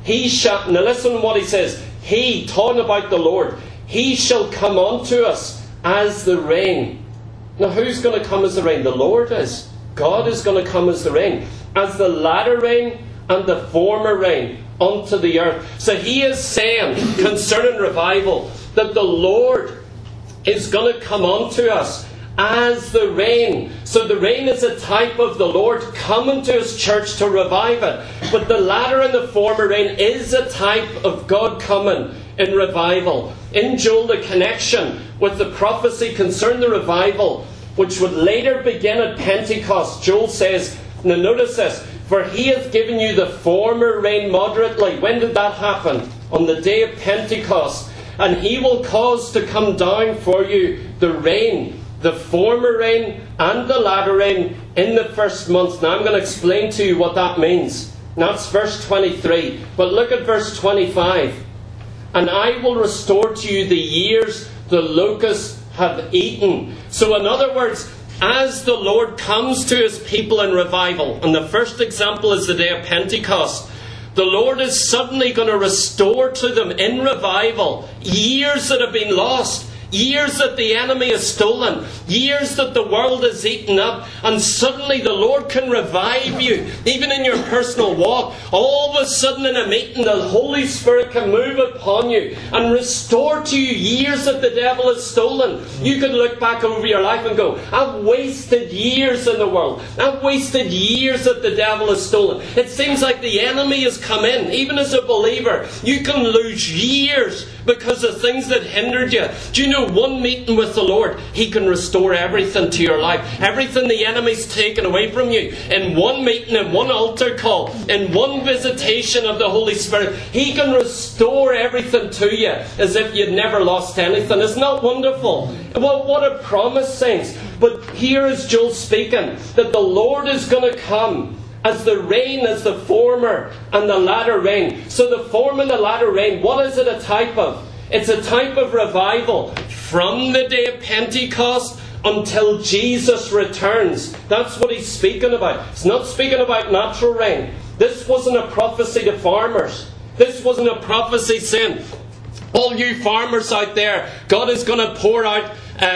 Now listen to what he says. He, talking about the Lord, He shall come unto us as the rain. Now who's going to come as the rain? The Lord is. God is going to come as the rain. As the latter rain and the former rain unto the earth. So He is saying concerning revival that the Lord is going to come unto us as the rain. So the rain is a type of the Lord coming to His church to revive it. But the latter and the former rain is a type of God coming in revival. In Joel, the connection with the prophecy concerning the revival, which would later begin at Pentecost, Joel says, now notice this, for He hath given you the former rain moderately. When did that happen? On the day of Pentecost. And He will cause to come down for you the rain, the former rain and the latter rain in the first month. Now I'm going to explain to you what that means. That's verse 23. But look at verse 25. And I will restore to you the years the locusts have eaten. So in other words, as the Lord comes to His people in revival, and the first example is the day of Pentecost, the Lord is suddenly going to restore to them in revival years that have been lost. Years that the enemy has stolen. Years that the world has eaten up. And suddenly the Lord can revive you. Even in your personal walk. All of a sudden in a meeting, the Holy Spirit can move upon you and restore to you years that the devil has stolen. You could look back over your life and go, I've wasted years in the world. I've wasted years that the devil has stolen. It seems like the enemy has come in. Even as a believer, you can lose years because of things that hindered you. Do you know, one meeting with the Lord, He can restore everything to your life. Everything the enemy's taken away from you. In one meeting, in one altar call, in one visitation of the Holy Spirit, He can restore everything to you as if you'd never lost anything. Isn't that wonderful? Well, what a promise, saints. But here is Joel speaking, that the Lord is going to come as the rain, as the former and the latter rain. So the former and the latter rain, what is it a type of? It's a type of revival from the day of Pentecost until Jesus returns. That's what He's speaking about. He's not speaking about natural rain. This wasn't a prophecy to farmers. This wasn't a prophecy saying, all you farmers out there, God is going to pour out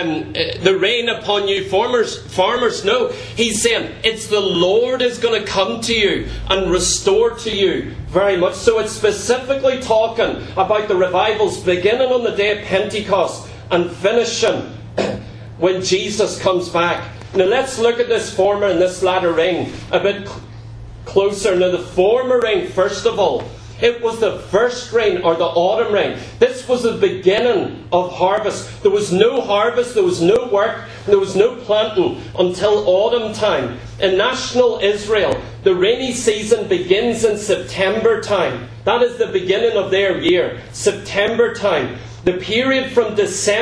the rain upon you. Farmers, no. He's saying it's the Lord is going to come to you and restore to you very much. So it's specifically talking about the revivals beginning on the day of Pentecost and finishing when Jesus comes back. Now let's look at this former and this latter rain a bit closer. Now the former rain, first of all, it was the first rain or the autumn rain. This was the beginning of harvest. There was no harvest, there was no work, there was no planting until autumn time. In national Israel, the rainy season begins in September time. That is the beginning of their year. September time. The period from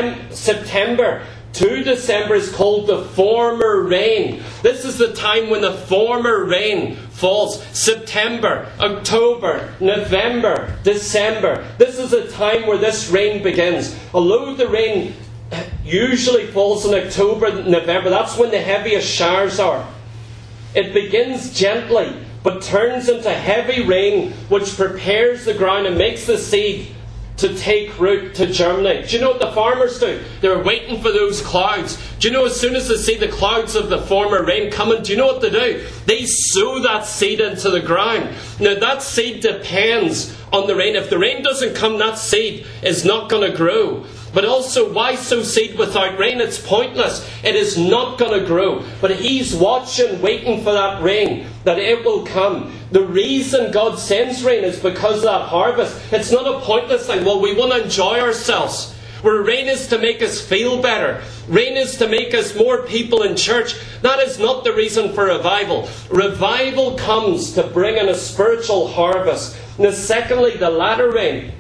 September to December is called the former rain. This is the time when the former rain falls. September, October, November, December. This is the time where this rain begins. Although the rain usually falls in October, November. That's when the heaviest showers are. It begins gently, but turns into heavy rain, which prepares the ground and makes the seed to take root, to germinate. Do you know what the farmers do? They're waiting for those clouds. Do you know, as soon as they see the clouds of the former rain coming, do you know what they do? They sow that seed into the ground. Now that seed depends on the rain. If the rain doesn't come, that seed is not going to grow. But also, why sow seed without rain? It's pointless. It is not going to grow. But He's watching, waiting for that rain, that it will come. The reason God sends rain is because of that harvest. It's not a pointless thing. Well, we want to enjoy ourselves. Where rain is to make us feel better. Rain is to make us more people in church. That is not the reason for revival. Revival comes to bring in a spiritual harvest. Now, secondly, the latter rain.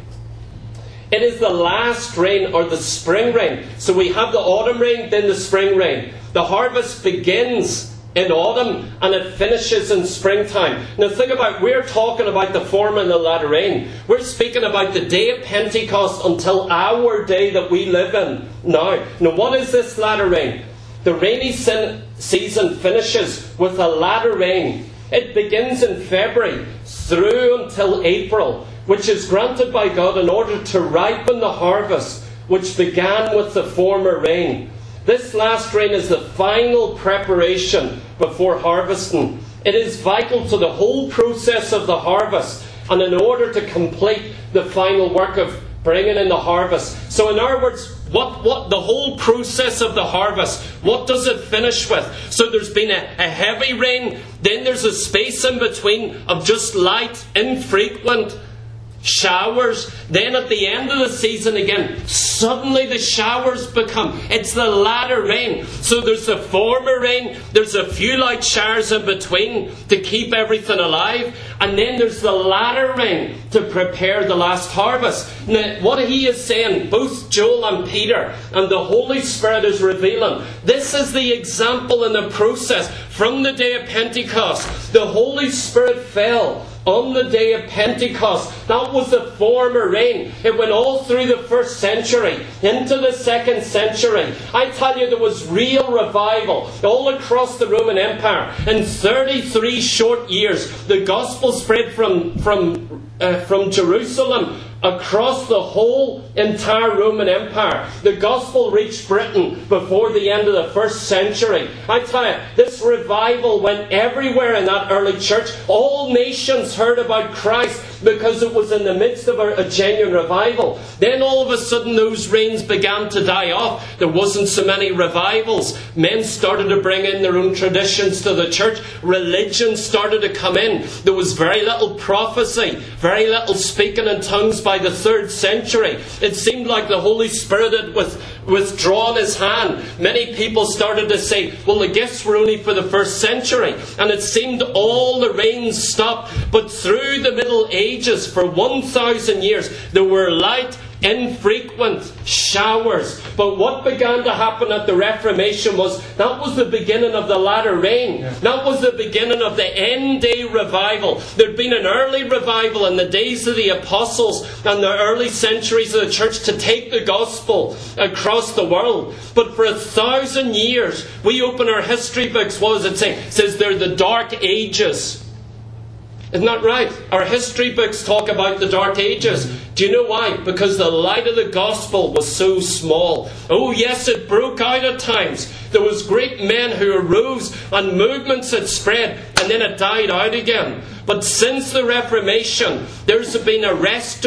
It is the last rain, or the spring rain. So we have the autumn rain, then the spring rain. The harvest begins in autumn and it finishes in springtime. Now think about, we're talking about the former and the latter rain. We're speaking about the day of Pentecost until our day that we live in now. Now what is this latter rain? The rainy season finishes with a latter rain. It begins in February through until April, which is granted by God in order to ripen the harvest which began with the former rain. This last rain is the final preparation before harvesting. It is vital to the whole process of the harvest, and in order to complete the final work of bringing in the harvest. So in other words, what the whole process of the harvest, what does it finish with? So there's been a heavy rain, then there's a space in between of just light, infrequent showers. Then at the end of the season again, suddenly the showers become, it's the latter rain. So there's the former rain, there's a few light showers in between to keep everything alive, and then there's the latter rain to prepare the last harvest. Now what he is saying, both Joel and Peter and the Holy Spirit is revealing, this is the example in the process from the day of Pentecost. The Holy Spirit fell on the day of Pentecost. That was the former rain. It went all through the first century, into the second century. I tell you, there was real revival all across the Roman Empire. In 33 short years, the gospel spread from Jerusalem across the whole entire Roman Empire. The gospel reached Britain before the end of the first century. I tell you, this revival went everywhere in that early church. All nations heard about Christ because it was in the midst of a genuine revival. Then all of a sudden those rains began to die off. There wasn't so many revivals. Men started to bring in their own traditions to the church. Religion started to come in. There was very little prophecy, very little speaking in tongues by the 3rd century. It seemed like the Holy Spirit had withdrawn His hand. Many people started to say, well, the gifts were only for the 1st century. And it seemed all the rains stopped. But through the Middle Ages, for 1,000 years, there were light, infrequent showers. But what began to happen at the Reformation was, that was the beginning of the latter rain. That was the beginning of the end day revival. There'd been an early revival in the days of the apostles and the early centuries of the church to take the gospel across the world. But for 1,000 years, we open our history books, what does it say? It says they're the Dark Ages. Isn't that right? Our history books talk about the Dark Ages. Do you know why? Because the light of the gospel was so small. Oh yes, it broke out at times. There was great men who arose and movements had spread, and then it died out again. But since the Reformation, there's been a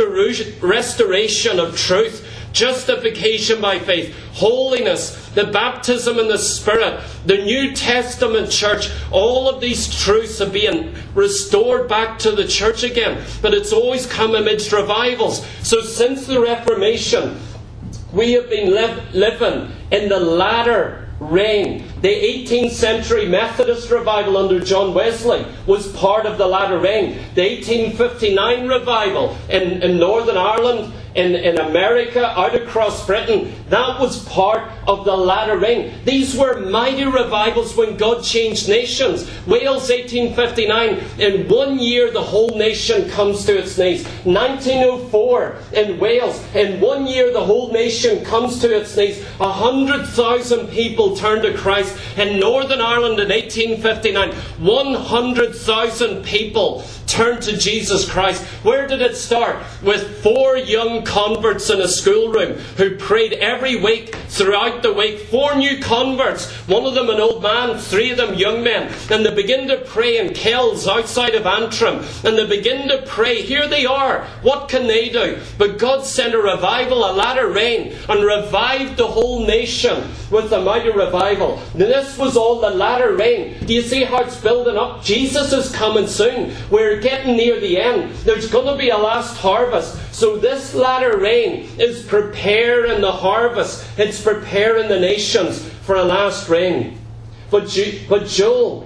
restoration of truth, justification by faith, holiness, the baptism in the Spirit, the New Testament church. All of these truths are being restored back to the church again. But it's always come amidst revivals. So since the Reformation, we have been living in the latter rain. The 18th century Methodist revival under John Wesley was part of the latter rain. The 1859 revival in Northern Ireland in America, out across Britain. That was part of the latter rain. These were mighty revivals when God changed nations. Wales, 1859. In 1 year, the whole nation comes to its knees. 1904 in Wales. In 1 year, the whole nation comes to its knees. 100,000 people turned to Christ. In Northern Ireland in 1859, 100,000 people turned to Jesus Christ. Where did it start? With 4 young converts in a schoolroom who prayed every week, throughout the week. 4 new converts. One of them an old man, 3 of them young men. And they begin to pray in Kells outside of Antrim. And they begin to pray. Here they are. What can they do? But God sent a revival, a latter rain, and revived the whole nation with a mighty revival. This was all the latter rain. Do you see how it's building up? Jesus is coming soon. We're getting near the end. There's going to be a last harvest. So this latter rain is preparing the harvest. It's preparing the nations for a last rain. But Joel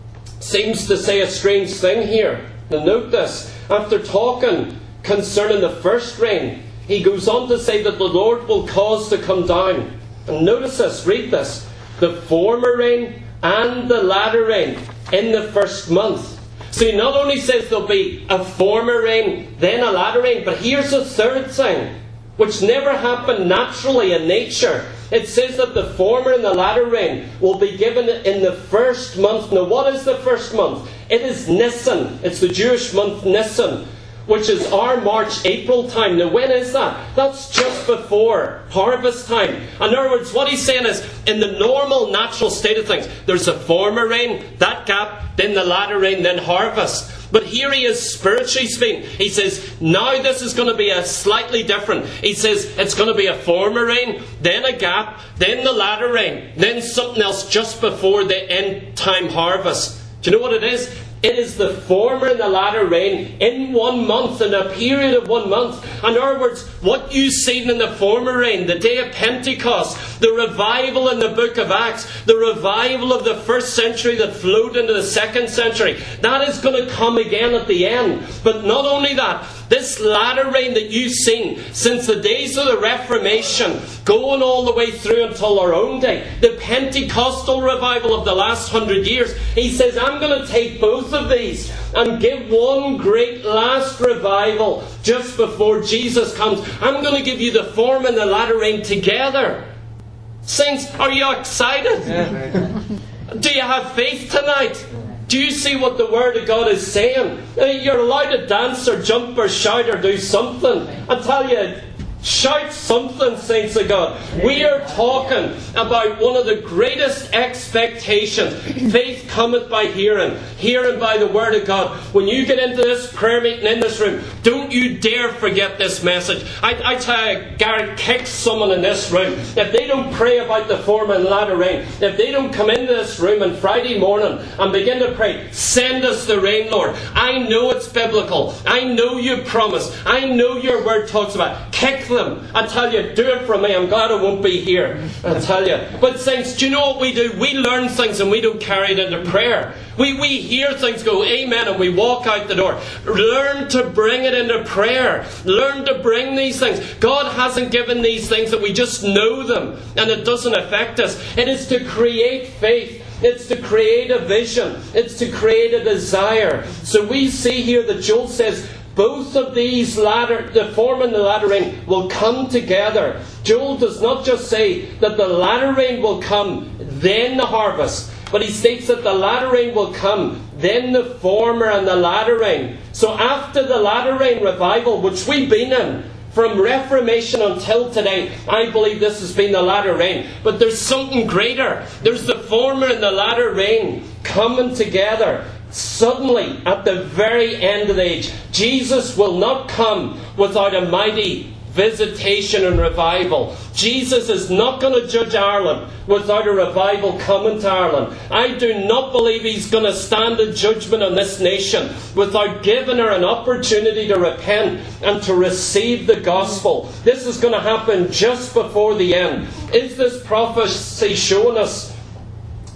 seems to say a strange thing here. Now note this. After talking concerning the first rain, he goes on to say that the Lord will cause to come down. And notice this, read this. The former rain and the latter rain in the first month. So he not only says there'll be a former rain, then a latter rain, but here's a third thing, which never happened naturally in nature. It says that the former and the latter rain will be given in the first month. Now what is the first month? It is Nisan. It's the Jewish month Nisan, which is our March, April time. Now when is that? That's just before harvest time. In other words, what he's saying is, in the normal natural state of things, there's a former rain, that gap, then the latter rain, then harvest. But here he is spiritually speaking. He says, now this is going to be a slightly different. He says, it's going to be a former rain, then a gap, then the latter rain, then something else just before the end time harvest. Do you know what it is? It is the former and the latter rain in 1 month, in a period of 1 month. In other words, what you've seen in the former rain, the day of Pentecost, the revival in the book of Acts, the revival of the first century that flowed into the second century, that is going to come again at the end. But not only that, this latter rain that you've seen since the days of the Reformation, going all the way through until our own day, the Pentecostal revival of the last 100 years, he says, I'm going to take both of these and give one great last revival just before Jesus comes. I'm going to give you the former and the latter rain together. Saints, are you excited? Yeah. Do you have faith tonight? Do you see what the Word of God is saying? You're allowed to dance or jump or shout or do something. I tell you, shout something, saints of God. We are talking about one of the greatest expectations. Faith cometh by hearing, hearing by the Word of God. When you get into this prayer meeting in this room, don't you dare forget this message. I tell you, Gary kicks someone in this room. If they don't pray about the former and latter rain, if they don't come into this room on Friday morning and begin to pray, send us the rain, Lord. I know it's biblical. I know you promise. I know your Word talks about it. Kick them. I tell you, do it for me. I'm glad I won't be here. I tell you. But saints, do you know what we do? We learn things and we don't carry it into prayer. We hear things, go amen, and we walk out the door. Learn to bring it into prayer. Learn to bring these things. God hasn't given these things that we just know them and it doesn't affect us. It is to create faith. It's to create a vision. It's to create a desire. So we see here that Joel says, both of these the former and the latter rain will come together. Joel does not just say that the latter rain will come, then the harvest. But he states that the latter rain will come, then the former and the latter rain. So after the latter rain revival, which we've been in, from Reformation until today, I believe this has been the latter rain. But there's something greater. There's the former and the latter rain coming together. Suddenly, at the very end of the age, Jesus will not come without a mighty visitation and revival. Jesus is not going to judge Ireland without a revival coming to Ireland. I do not believe He's going to stand in judgment on this nation without giving her an opportunity to repent and to receive the gospel. This is going to happen just before the end. Is this prophecy showing us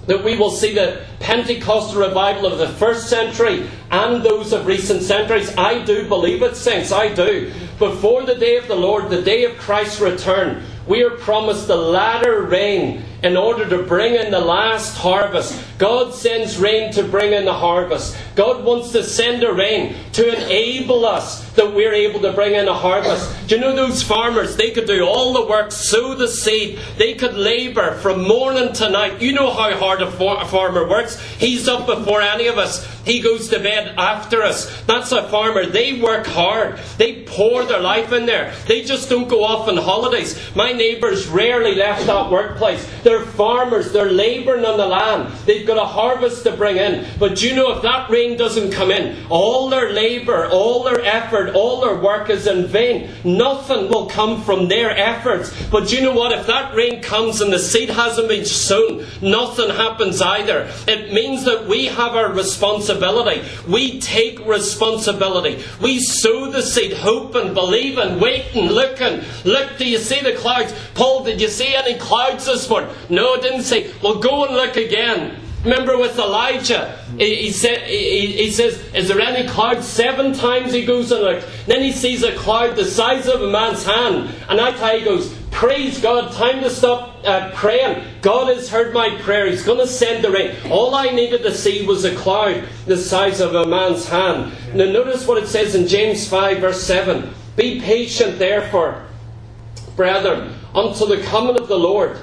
that we will see the Pentecostal revival of the first century and those of recent centuries. I do believe it, saints, I do. Before the day of the Lord, the day of Christ's return, we are promised the latter rain in order to bring in the last harvest. God sends rain to bring in the harvest. God wants to send a rain to enable us that we're able to bring in a harvest. Do you know those farmers? They could do all the work, sow the seed. They could labour from morning to night. You know how hard a farmer works. He's up before any of us. He goes to bed after us. That's a farmer. They work hard. They pour their life in there. They just don't go off on holidays. My neighbours rarely left that workplace. They're farmers. They're labouring on the land. They've got a harvest to bring in. But you know, if that rain doesn't come in, all their labour, all their effort, all their work is in vain. Nothing will come from their efforts. But you know what? If that rain comes and the seed hasn't been sown, nothing happens either. It means that we have our responsibility. We take responsibility. We sow the seed, hoping, believing, waiting, looking. Look, do you see the clouds? Paul, did you see any clouds this morning? No, it didn't say. Well, go and look again. Remember with Elijah, he says, is there any cloud? 7 times he goes and looks. Then he sees a cloud the size of a man's hand. And that's how he goes, praise God, time to stop praying. God has heard my prayer. He's going to send the rain. All I needed to see was a cloud the size of a man's hand. Now notice what it says in James 5 verse 7. Be patient therefore, brethren, until the coming of the Lord.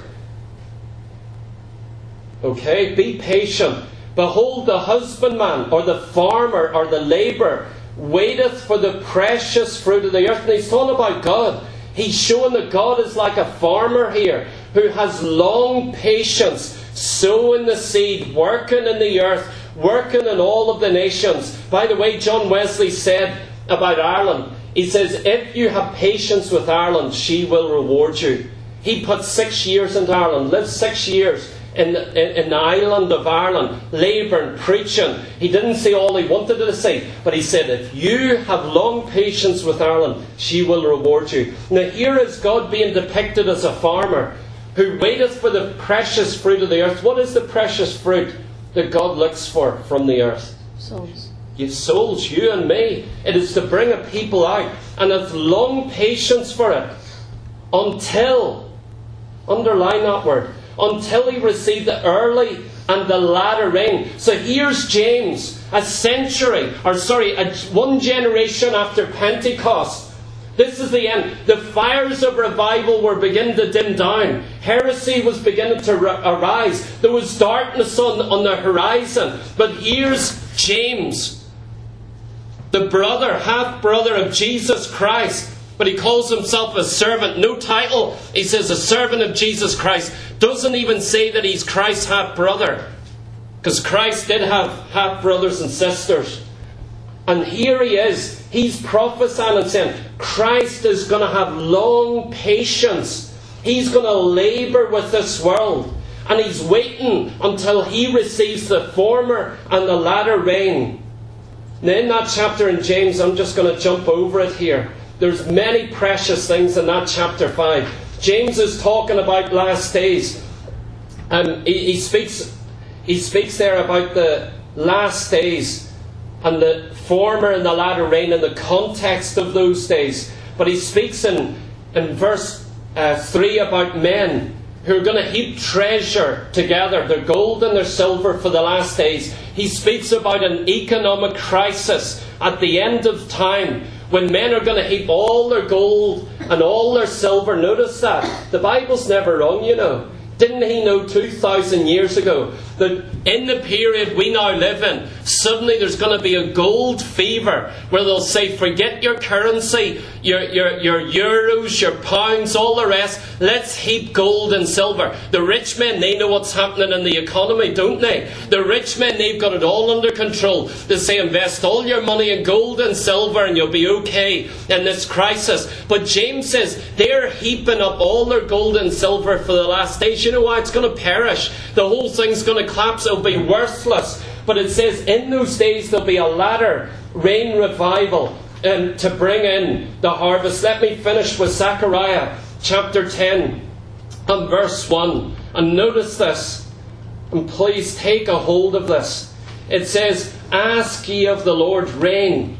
Okay, be patient. Behold, the husbandman, or the farmer, or the labourer, waiteth for the precious fruit of the earth. And he's talking about God. He's showing that God is like a farmer here, who has long patience, sowing the seed, working in the earth, working in all of the nations. By the way, John Wesley said about Ireland, he says, if you have patience with Ireland, she will reward you. He put 6 years into Ireland, lived 6 years in the island of Ireland, labouring, preaching. He didn't say all he wanted to say, but he said, if you have long patience with Ireland, she will reward you. Now here is God being depicted as a farmer who waiteth for the precious fruit of the earth. What is the precious fruit that God looks for from the earth? Souls. Souls, you and me. It is to bring a people out, and hath long patience for it until, underline that word, until he received the early and the latter rain. So here's James, one generation after Pentecost. This is the end. The fires of revival were beginning to dim down. Heresy was beginning to arise. There was darkness on the horizon. But here's James, the brother, half-brother of Jesus Christ. But he calls himself a servant. No title. He says a servant of Jesus Christ. Doesn't even say that he's Christ's half-brother. Because Christ did have half-brothers and sisters. And here he is. He's prophesying and saying, Christ is going to have long patience. He's going to labour with this world. And he's waiting until he receives the former and the latter rain. Now in that chapter in James, I'm just going to jump over it here. There's many precious things in that chapter 5. James is talking about last days. And he speaks there about the last days and the former and the latter rain in the context of those days. But he speaks in verse 3 about men who are going to heap treasure together, their gold and their silver for the last days. He speaks about an economic crisis at the end of time, when men are going to heap all their gold and all their silver. Notice that. The Bible's never wrong, you know. Didn't he know 2,000 years ago that in the period we now live in, suddenly there's going to be a gold fever where they'll say, forget your currency, your euros, your pounds, all the rest. Let's heap gold and silver. The rich men, they know what's happening in the economy, don't they? The rich men, they've got it all under control. They say, invest all your money in gold and silver and you'll be okay in this crisis. But James says they're heaping up all their gold and silver for the last days. You know why? It's going to perish. The whole thing's going to collapse. It'll be worthless. But it says in those days there'll be a latter rain revival to bring in the harvest. Let me finish with Zechariah chapter 10 and verse 1. And notice this. And please take a hold of this. It says, ask ye of the Lord rain.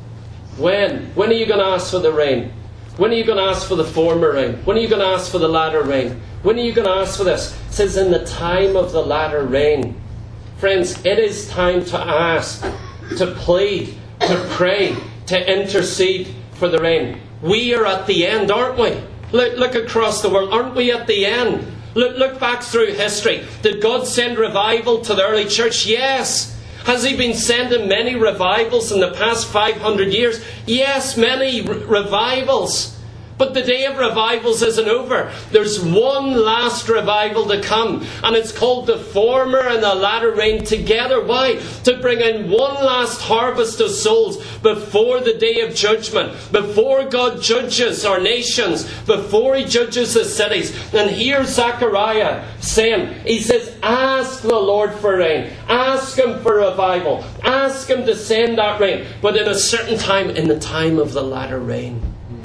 When? When are you going to ask for the rain? When are you going to ask for the former rain? When are you going to ask for the latter rain? When are you going to ask for this? It says, in the time of the latter rain. Friends, it is time to ask, to plead, to pray, to intercede for the rain. We are at the end, aren't we? Look across the world. Aren't we at the end? Look back through history. Did God send revival to the early church? Yes. Has He been sending many revivals in the past 500 years? Yes, many revivals. But the day of revivals isn't over. There's one last revival to come. And it's called the former and the latter rain together. Why? To bring in one last harvest of souls before the day of judgment. Before God judges our nations. Before He judges the cities. And here's Zechariah saying, he says, ask the Lord for rain. Ask Him for revival. Ask Him to send that rain. But in a certain time, in the time of the latter rain.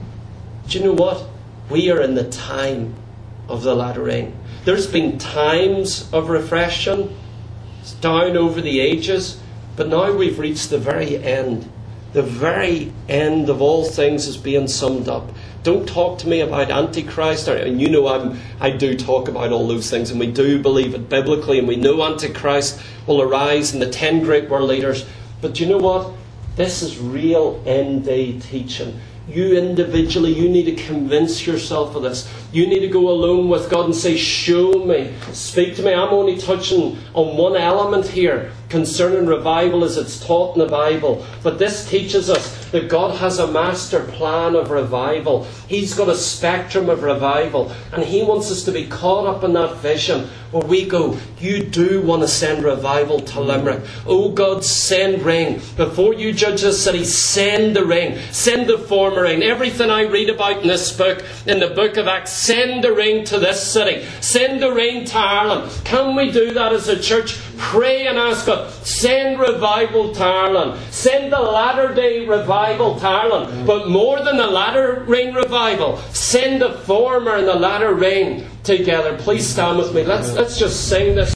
Do you know what? We are in the time of the latter rain. There's been times of refreshing down over the ages, but now we've reached the very end. The very end of all things is being summed up. Don't talk to me about Antichrist. And you know I do talk about all those things, and we do believe it biblically, and we know Antichrist will arise and the 10 great world leaders. But do you know what? This is real end day teaching. You individually, you need to convince yourself of this. You need to go alone with God and say, show me, speak to me. I'm only touching on one element here concerning revival as it's taught in the Bible. But this teaches us that God has a master plan of revival. He's got a spectrum of revival. And He wants us to be caught up in that vision where we go, you do want to send revival to Limerick. Oh God, send rain. Before you judge this city, send the rain. Send the former rain. Everything I read about in this book, in the book of Acts, send the rain to this city. Send the rain to Ireland. Can we do that as a church? Pray and ask God, send revival to Ireland. Send the latter day revival to Ireland. But more than the latter rain revival, send the former and the latter rain together. Please stand with me. Let's just sing this.